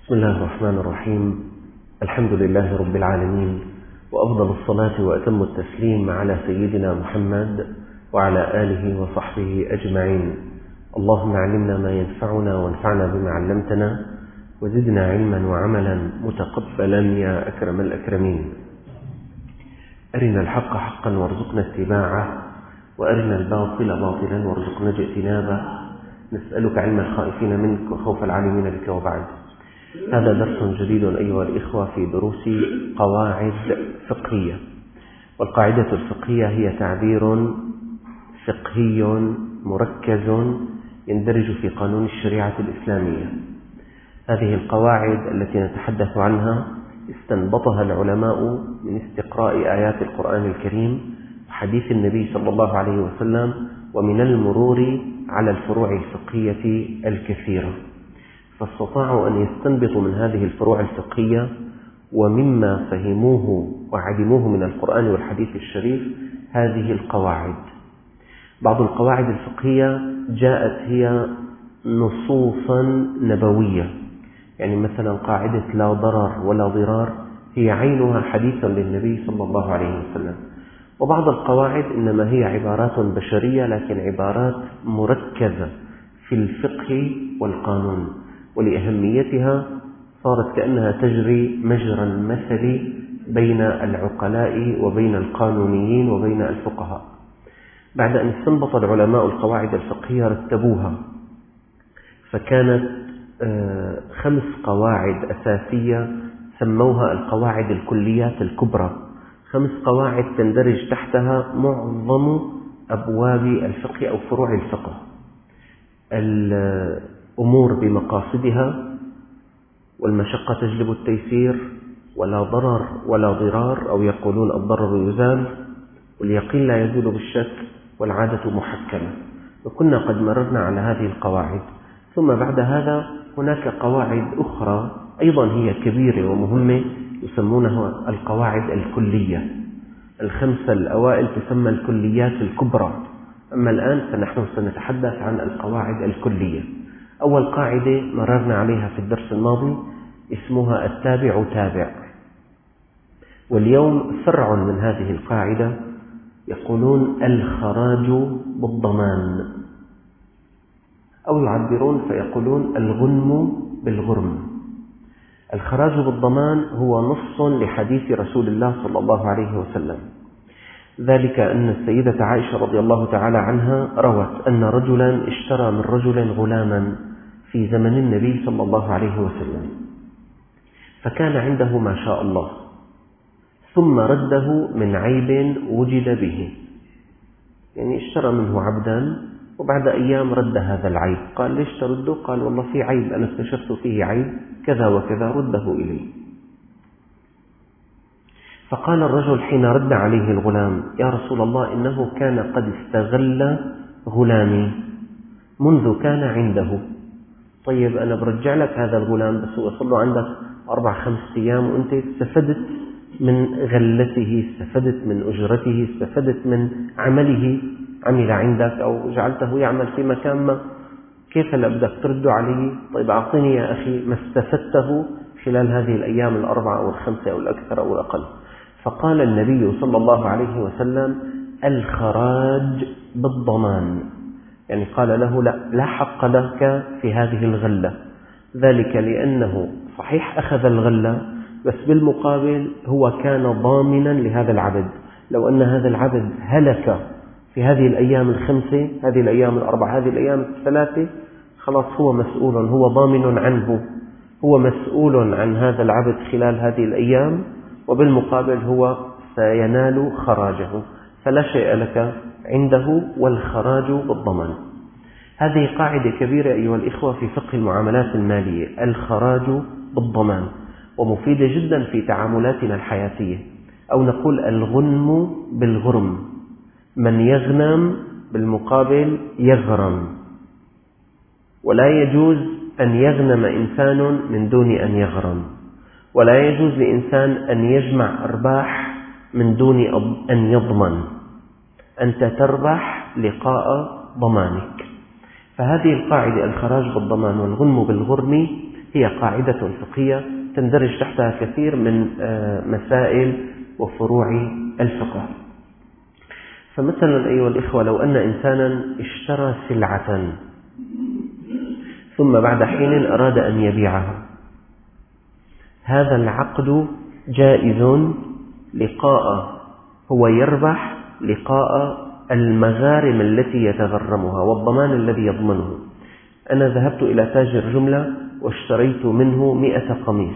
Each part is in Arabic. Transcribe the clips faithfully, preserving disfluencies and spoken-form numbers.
بسم الله الرحمن الرحيم. الحمد لله رب العالمين، وأفضل الصلاة وأتم التسليم على سيدنا محمد وعلى آله وصحبه أجمعين. اللهم علمنا ما ينفعنا وانفعنا بما علمتنا، وزدنا علما وعملا متقبلا يا أكرم الأكرمين. أرنا الحق حقا وارزقنا اتباعه، وأرنا الباطل باطلا وارزقنا اجتنابه. نسألك علم الخائفين منك وخوف العالمين بك. وبعد، هذا درس جديد أيها الإخوة في دروس قواعد فقهية. والقاعدة الفقهية هي تعبير فقهي مركز يندرج في قانون الشريعة الإسلامية. هذه القواعد التي نتحدث عنها استنبطها العلماء من استقراء آيات القرآن الكريم وحديث النبي صلى الله عليه وسلم، ومن المرور على الفروع الفقهية الكثيرة. فاستطاعوا أن يستنبطوا من هذه الفروع الفقهية ومما فهموه وعلموه من القرآن والحديث الشريف هذه القواعد. بعض القواعد الفقهية جاءت هي نصوصا نبوية، يعني مثلا قاعدة لا ضرر ولا ضرار هي عينها حديثا للنبي صلى الله عليه وسلم. وبعض القواعد إنما هي عبارات بشرية لكن عبارات مركزة في الفقه والقانون، ولأهميتها صارت كأنها تجري مجرى المثل بين العقلاء وبين القانونيين وبين الفقهاء. بعد أن استنبط العلماء القواعد الفقهية رتبوها، فكانت خمس قواعد أساسية سموها القواعد الكليات الكبرى. خمس قواعد تندرج تحتها معظم أبواب الفقه أو فروع الفقه: الأمور بمقاصدها، والمشقة تجلب التيسير، ولا ضرر ولا ضرار، أو يقولون الضرر يزال، واليقين لا يزول بالشك، والعادة محكمة. وكنا قد مررنا على هذه القواعد. ثم بعد هذا هناك قواعد أخرى أيضا هي كبيرة ومهمة يسمونها القواعد الكلية. الخمسة الأوائل تسمى الكليات الكبرى، أما الآن فنحن سنتحدث عن القواعد الكلية. أول قاعدة مررنا عليها في الدرس الماضي اسمها التابع تابع، واليوم فرع من هذه القاعدة يقولون الخراج بالضمان، أو يعبرون فيقولون الغنم بالغرم. الخراج بالضمان هو نص لحديث رسول الله صلى الله عليه وسلم، ذلك أن السيدة عائشة رضي الله تعالى عنها روت أن رجلا اشترى من رجل غلاما في زمن النبي صلى الله عليه وسلم، فكان عنده ما شاء الله، ثم رده من عيب وجد به. يعني اشترى منه عبدا وبعد أيام رد هذا العيب. قال: ليش ترده؟ قال: والله في عيب أنا اكتشفت فيه عيب كذا وكذا، رده إلي. فقال الرجل حين رد عليه الغلام: يا رسول الله، إنه كان قد استغل غلامي منذ كان عنده. طيب أنا برجع لك هذا الغلام، بس هو صار له عندك أربع خمس أيام وأنت استفدت من غلته، استفدت من أجرته، استفدت من عمله، عمل عندك أو جعلته يعمل في مكان ما، كيف لا بدك ترد عليه؟ طيب أعطيني يا أخي ما استفدته خلال هذه الأيام الأربعة أو الخمسة أو الأكثر أو الأقل. فقال النبي صلى الله عليه وسلم: الخراج بالضمان. يعني قال له: لا, لا حق لك في هذه الغلة، ذلك لأنه صحيح أخذ الغلة، بس بالمقابل هو كان ضامنا لهذا العبد. لو أن هذا العبد هلك في هذه الأيام الخمسة، هذه الأيام الأربعة، هذه الأيام الثلاثة، خلاص هو مسؤول، هو ضامن عنه، هو مسؤول عن هذا العبد خلال هذه الأيام، وبالمقابل هو سينال خراجه، فلا شيء لك عنده، والخراج بالضمان. هذه قاعدة كبيرة أيها الإخوة في فقه المعاملات المالية، الخراج بالضمان، ومفيدة جدا في تعاملاتنا الحياتية. أو نقول الغنم بالغرم، من يغنم بالمقابل يغرم، ولا يجوز أن يغنم إنسان من دون أن يغرم، ولا يجوز لإنسان أن يجمع أرباح من دون أن يضمن. أنت تربح لقاء ضمانك. فهذه القاعدة الخراج بالضمان والغنم بالغرم هي قاعدة فقهية تندرج تحتها كثير من مسائل وفروع الفقه. فمثلا أيها الإخوة، لو أن إنسانا اشترى سلعة ثم بعد حين أراد أن يبيعها، هذا العقد جائز لقاء هو يربح لقاء المغارم التي يتغرمها والضمان الذي يضمنه. أنا ذهبت إلى تاجر جملة واشتريت منه مئة قميص،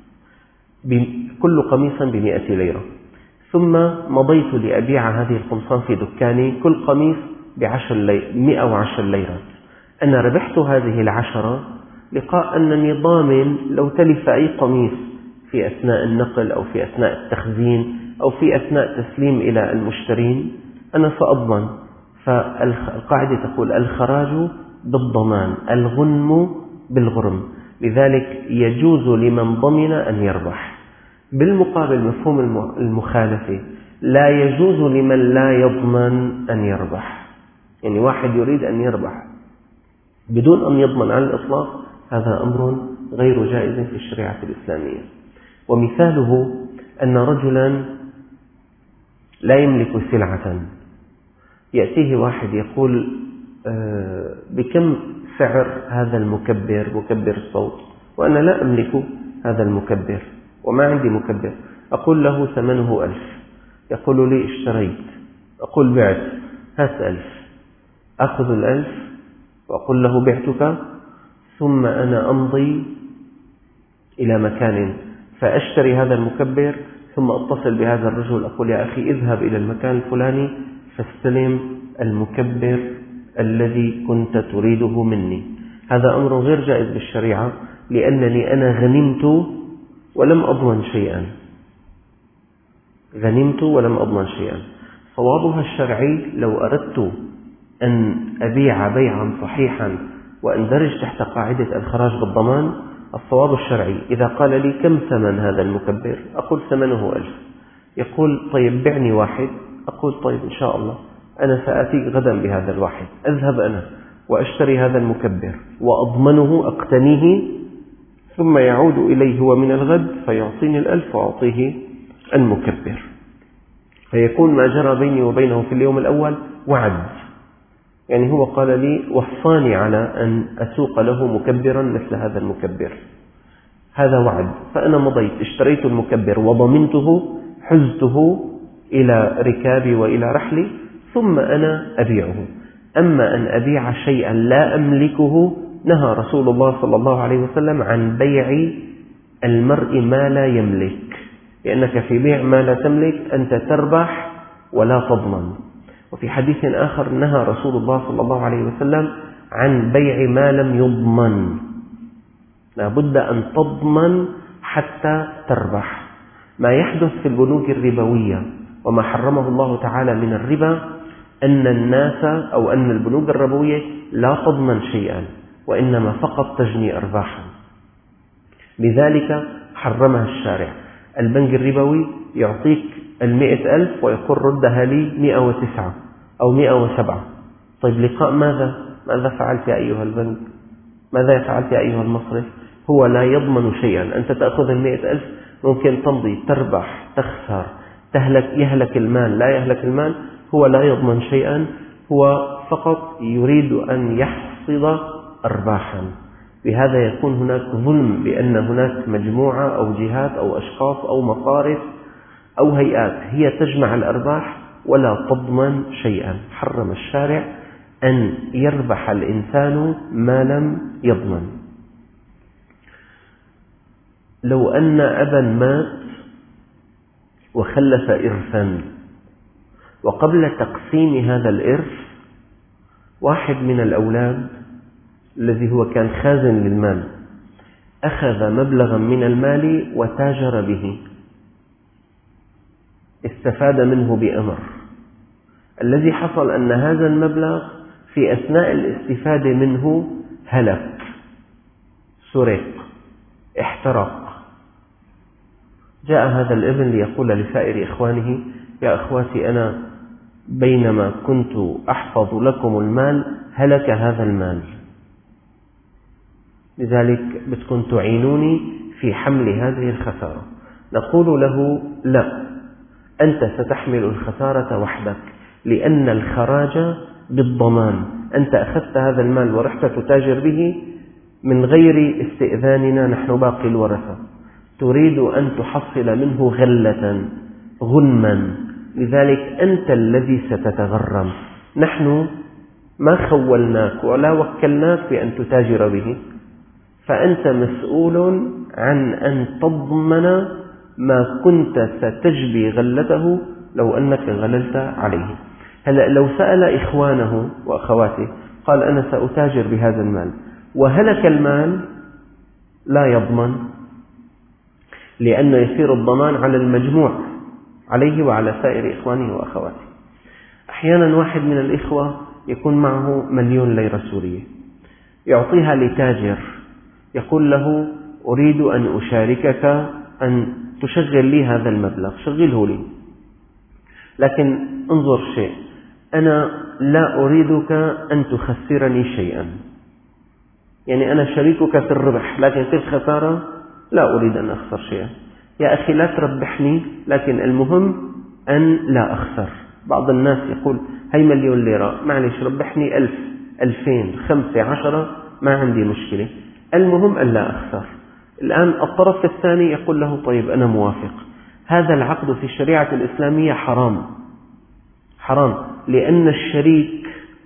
كل قميصا بمئة ليرة، ثم مضيت لأبيع هذه القمصان في دكاني، كل قميص بعشر لي... مئة وعشر ليرات. أنا ربحت هذه العشرة لقاء أنني ضامن لو تلف أي قميص في أثناء النقل أو في أثناء التخزين أو في أثناء تسليم إلى المشترين أنا سأضمن. فالقاعدة تقول الخراج بالضمان، الغنم بالغرم، لذلك يجوز لمن ضمن أن يربح. بالمقابل مفهوم المخالفة لا يجوز لمن لا يضمن أن يربح. يعني واحد يريد أن يربح بدون أن يضمن على الإطلاق، هذا أمر غير جائز في الشريعة الإسلامية. ومثاله أن رجلا لا يملك سلعة، يأتيه واحد يقول بكم سعر هذا المكبر، مكبر الصوت، وأنا لا أملك هذا المكبر وما عندي مكبر. أقول له ثمنه ألف، يقول لي اشتريت، أقول بعت، هات ألف، أخذ الألف وأقول له بعتك، ثم أنا أمضي إلى مكان فأشتري هذا المكبر، ثم أتصل بهذا الرجل أقول يا أخي اذهب إلى المكان الفلاني فاستلم المكبر الذي كنت تريده مني. هذا أمر غير جائز بالشريعة، لأنني أنا غنمت ولم أضمن شيئا، غنمت ولم أضمن شيئا. صوابها الشرعي لو أردت أن أبيع بيعا صحيحا وأندرج تحت قاعدة الخراج بالضمان، الصواب الشرعي إذا قال لي كم ثمن هذا المكبر، أقول ثمنه ألف. يقول طيب بعني واحد، أقول طيب إن شاء الله أنا سآتيك غدا بهذا الواحد، أذهب أنا وأشتري هذا المكبر وأضمنه أقتنيه، ثم يعود إليه هو من الغد فيعطيني الألف وأعطيه المكبر، فيكون ما جرى بيني وبينه في اليوم الأول وعد. يعني هو قال لي وصاني على أن أسوق له مكبرا مثل هذا المكبر، هذا وعد، فأنا مضيت اشتريت المكبر وضمنته، حزته إلى ركابي وإلى رحلي، ثم أنا أبيعه. أما أن أبيع شيئا لا أملكه، نهى رسول الله صلى الله عليه وسلم عن بيع المرء ما لا يملك، لأنك في بيع ما لا تملك أنت تربح ولا تضمن. وفي حديث آخر نهى رسول الله صلى الله عليه وسلم عن بيع ما لم يضمن، لا بد أن تضمن حتى تربح. ما يحدث في البنوك الربوية وما حرمه الله تعالى من الربا أن الناس أو أن البنوك الربوية لا تضمن شيئا، وإنما فقط تجني أرباحا، لذلك حرمها الشارع. البنك الربوي يعطيك المئة ألف ويقول ردها لي مئة وتسعة أو مئة وسبعة. طيب لقاء ماذا؟ ماذا فعلت يا أيها البنك؟ ماذا فعلت يا أيها المصرف؟ هو لا يضمن شيئا. أنت تأخذ المئة ألف، ممكن تمضي، تربح، تخسر، تهلك، يهلك المال، لا يهلك المال، هو لا يضمن شيئا، هو فقط يريد أن يحصد أرباحا. بهذا يكون هناك ظلم، بأن هناك مجموعة أو جهات أو أشخاص أو مصارف أو هيئات هي تجمع الأرباح ولا تضمن شيئا. حرم الشارع أن يربح الإنسان ما لم يضمن. لو أن أبا مات وخلف إرثا، وقبل تقسيم هذا الإرث واحد من الأولاد الذي هو كان خازن للمال أخذ مبلغا من المال وتاجر به، استفاد منه بأمر. الذي حصل أن هذا المبلغ في أثناء الاستفادة منه هلك، سرق، احترق. جاء هذا الابن ليقول لسائر إخوانه يا أخواتي أنا بينما كنت أحفظ لكم المال هلك هذا المال. لذلك بتكون تعينوني في حمل هذه الخسارة. نقول له لا، أنت ستحمل الخسارة وحدك، لأن الخراج بالضمان. أنت أخذت هذا المال ورحت تتاجر به من غير استئذاننا نحن باقي الورثة، تريد أن تحصل منه غلة غنما، لذلك أنت الذي ستتغرم. نحن ما خولناك ولا وكلناك بأن تتاجر به، فأنت مسؤول عن أن تضمن ما كنت ستجبي غلته لو أنك غللت عليه. هلأ لو سأل إخوانه وأخواته قال أنا سأتاجر بهذا المال وهلك المال، لا يضمن، لأنه يصير الضمان على المجموع عليه وعلى سائر إخوانه وأخواته. أحيانا واحد من الإخوة يكون معه مليون ليرة سورية، يعطيها لتاجر، يقول له أريد أن أشاركك أن تشغل لي هذا المبلغ، شغله لي، لكن انظر شيء، أنا لا أريدك أن تخسرني شيئا، يعني أنا شريكك في الربح لكن في الخسارة لا أريد أن أخسر شيئا. يا أخي لا تربحني، لكن المهم أن لا أخسر. بعض الناس يقول هاي مليون ليرة، معلش ربحني ألف، ألفين، خمسة، عشرة، ما عندي مشكلة، المهم أن لا أخسر. الآن الطرف الثاني يقول له طيب أنا موافق. هذا العقد في الشريعة الإسلامية حرام، حرام، لأن الشريك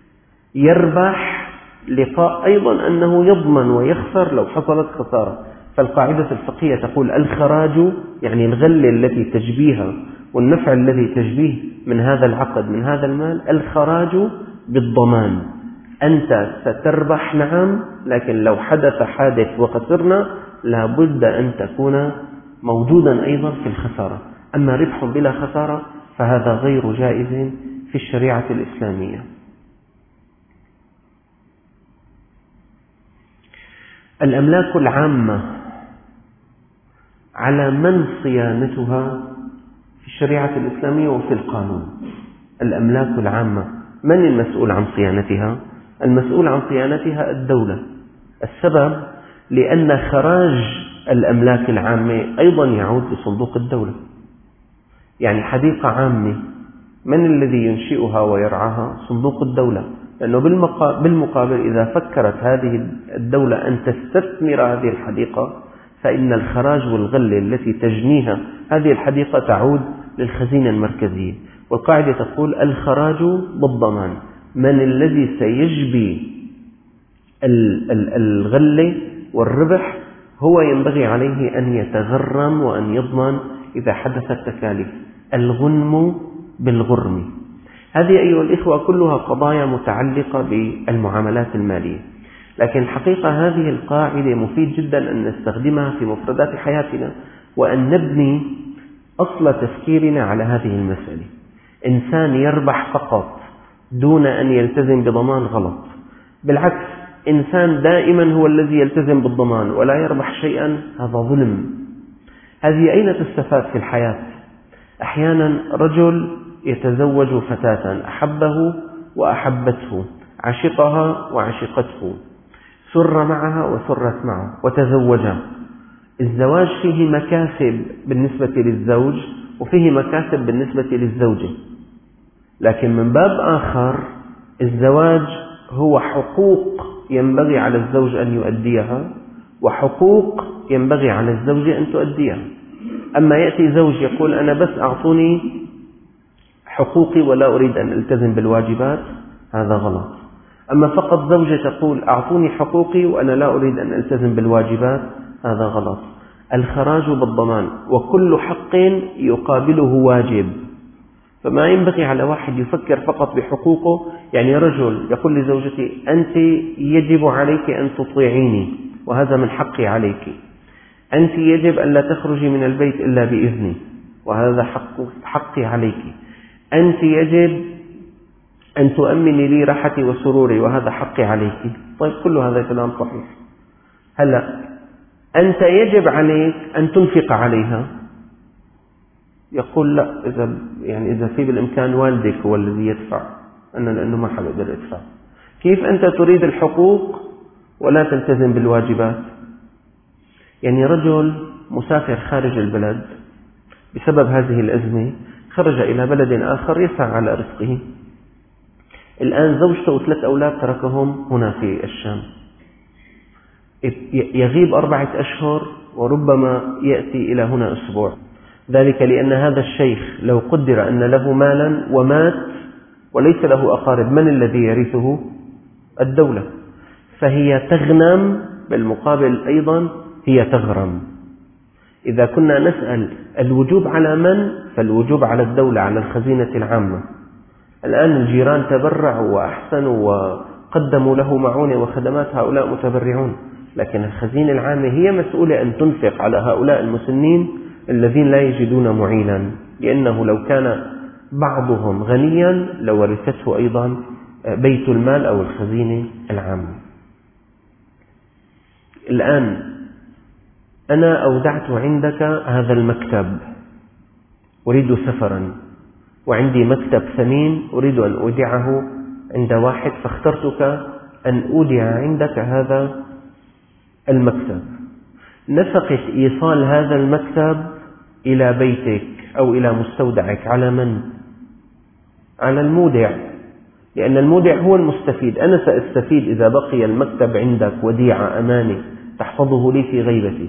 يربح لقاء أيضا أنه يضمن ويخسر لو حصلت خسارة. فالقاعدة الفقهية تقول الخراج يعني الغلة التي تجبيها والنفع الذي تجبيه من هذا العقد من هذا المال، الخراج بالضمان. أنت ستربح نعم، لكن لو حدث حادث وخسرنا لابد أن تكون موجودا أيضا في الخسارة. أما ربح بلا خسارة فهذا غير جائز في الشريعة الإسلامية. الأملاك العامة على من صيانتها في الشريعة الإسلامية وفي القانون. الأملاك العامة من المسؤول عن صيانتها؟ المسؤول عن صيانتها الدولة. السبب لأن خراج الأملاك العامة أيضا يعود لصندوق الدولة. يعني حديقة عامة من الذي ينشئها ويرعاها؟ صندوق الدولة، لأنه بالمقابل إذا فكرت هذه الدولة أن تستثمر هذه الحديقة فإن الخراج والغلة التي تجنيها هذه الحديقة تعود للخزينة المركزية. والقاعدة تقول الخراج بالضمان. من الذي سيجبي الغلة والربح هو ينبغي عليه أن يتغرم وأن يضمن إذا حدثت تكاليف. الغنم بالغرم. هذه أيها الإخوة كلها قضايا متعلقة بالمعاملات المالية، لكن الحقيقة هذه القاعدة مفيد جدا أن نستخدمها في مفردات حياتنا وأن نبني أصل تفكيرنا على هذه المسألة. إنسان يربح فقط دون أن يلتزم بضمان غلط، بالعكس إنسان دائما هو الذي يلتزم بالضمان ولا يربح شيئا، هذا ظلم. هذه أين تستفاد في الحياة؟ أحيانا رجل يتزوج فتاة أحبه وأحبته، عشقها وعشقته، سر معها وسرت معه وتزوجا. الزواج فيه مكاسب بالنسبة للزوج وفيه مكاسب بالنسبة للزوجة، لكن من باب آخر الزواج هو حقوق ينبغي على الزوج أن يؤديها وحقوق ينبغي على الزوجة أن تؤديها. أما يأتي زوج يقول أنا بس أعطوني حقوقي ولا أريد أن ألتزم بالواجبات، هذا غلط. أما فقط زوجة تقول أعطوني حقوقي وأنا لا أريد أن ألتزم بالواجبات، هذا غلط. الخراج بالضمان، وكل حق يقابله واجب، فما ينبغي على واحد يفكر فقط بحقوقه. يعني رجل يقول لزوجتي أنت يجب عليك أن تطيعيني وهذا من حقي عليك، أنت يجب أن لا تخرجي من البيت إلا بإذني وهذا حق حقي عليك، أنت يجب أن تؤمني لي راحتي وسروري وهذا حقي عليك. طيب كل هذا كلام صحيح. هلا أنت يجب عليك أن تنفق عليها، يقول لا، إذا يعني إذا في بالإمكان والدك هو الذي يدفع، أنا لأنه ما حقدر أدفع. كيف أنت تريد الحقوق ولا تلتزم بالواجبات. يعني رجل مسافر خارج البلد بسبب هذه الأزمة، خرج إلى بلد آخر يسعى على رزقه. الآن زوجته وثلاث أولاد تركهم هنا في الشام، يغيب أربعة أشهر وربما يأتي إلى هنا أسبوع. ذلك لأن هذا الشيخ لو قدر أن له مالا ومات وليس له أقارب، من الذي يرثه؟ الدولة. فهي تغنم، بالمقابل أيضا هي تغرم. إذا كنا نسأل الوجوب على من؟ فالوجوب على الدولة، على الخزينة العامة. الآن الجيران تبرعوا وأحسنوا وقدموا له معونة وخدمات، هؤلاء متبرعون، لكن الخزينة العامة هي مسؤولة أن تنفق على هؤلاء المسنين الذين لا يجدون معينا، لأنه لو كان بعضهم غنيا لورثته أيضا بيت المال أو الخزينة العامة. الآن أنا أودعت عندك هذا المكتب، أريد سفرا، وعندي مكتب ثمين أريد أن أودعه عند واحد، فاخترتك أن أودع عندك هذا المكتب. نفقة إيصال هذا المكتب إلى بيتك أو إلى مستودعك على من؟ على المودع، لأن المودع هو المستفيد. أنا سأستفيد إذا بقي المكتب عندك وديعة أماني تحفظه لي في غيبتي.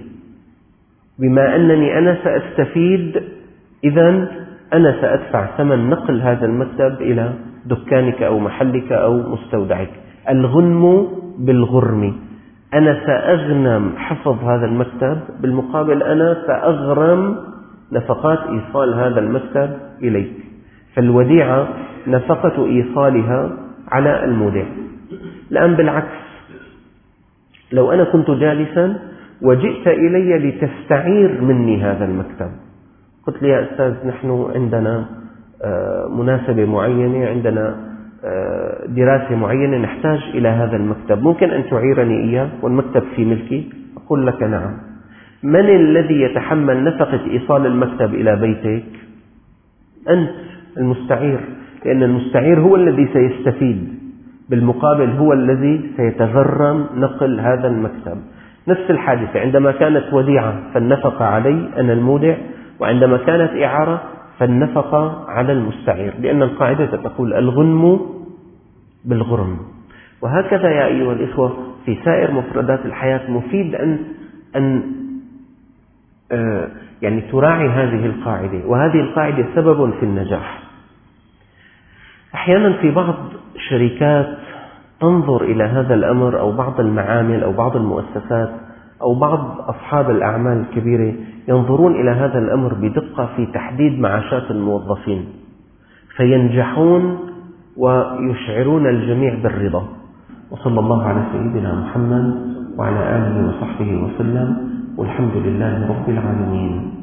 بما أنني أنا سأستفيد، إذن أنا سأدفع ثمن نقل هذا المكتب إلى دكانك أو محلك أو مستودعك. الغنم بالغرم، أنا سأغنم حفظ هذا المكتب، بالمقابل أنا سأغرم نفقات إيصال هذا المكتب إليك. فالوديعة نفقة إيصالها على المودع. الآن بالعكس، لو أنا كنت جالسا وجئت إلي لتستعير مني هذا المكتب، قلت لي يا أستاذ نحن عندنا مناسبة معينة، عندنا دراسة معينة، نحتاج إلى هذا المكتب، ممكن أن تعيرني إياه والمكتب في ملكي؟ أقول لك نعم. من الذي يتحمل نفقة إيصال المكتب إلى بيتك؟ أنت المستعير، لأن المستعير هو الذي سيستفيد، بالمقابل هو الذي سيتغرم نقل هذا المكتب. نفس الحادثة عندما كانت وديعة فالنفقة علي أنا المودع، وعندما كانت إعارة فالنفقة على المستعير، لأن القاعدة تقول الغنم بالغرم. وهكذا يا أيها الإخوة في سائر مفردات الحياة مفيد أن أن آه يعني تراعي هذه القاعدة، وهذه القاعدة سبب في النجاح. أحيانا في بعض الشركات تنظر إلى هذا الأمر، أو بعض المعامل أو بعض المؤسسات أو بعض أصحاب الأعمال الكبيرة ينظرون إلى هذا الأمر بدقة في تحديد معاشات الموظفين، فينجحون ويشعرون الجميع بالرضا. وصلى الله على سيدنا محمد وعلى آله وصحبه وسلم، والحمد لله رب العالمين.